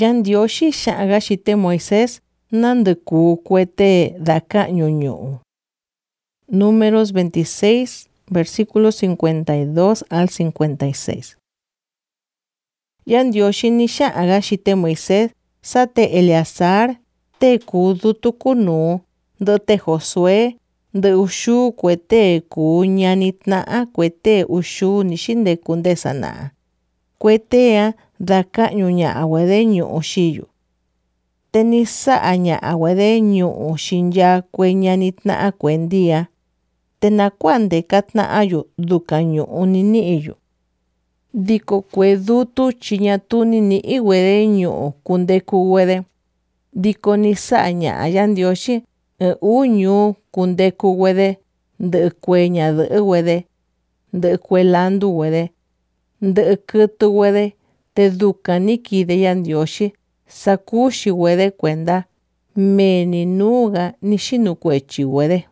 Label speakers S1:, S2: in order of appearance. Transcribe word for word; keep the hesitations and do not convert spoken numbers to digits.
S1: Yandioxi xa'anga xite Moisés nanduku cuete daka ñuñu. Números veintiséis, versículos cincuenta y dos al cincuenta y seis. Yandioxi ni xa'anga xite Moisés sate Eleazar, te kudu tukunu, de te Josué, de ushu cuete ku ñanitna'a cuete ushu nixinde kunde sana'a. Cuetea daka ñuña wede ñu'u xiyu. Tenisa aña wede ñu'u xinya kue ñanitna'a kuendia. Tenakuande katna'ayu duka ñu'u nini'yu. Diko kue dutu chiñatu nini'i wede ñu'u kunde kuwede. Diko nisa aña yandioxi e uñu kunde kuwede de kueña de wede, de kuelandu wede, de kutu wede, te duka nikide yandioxi sakushi wede kwenda meni nuga nishinu kwechi wede.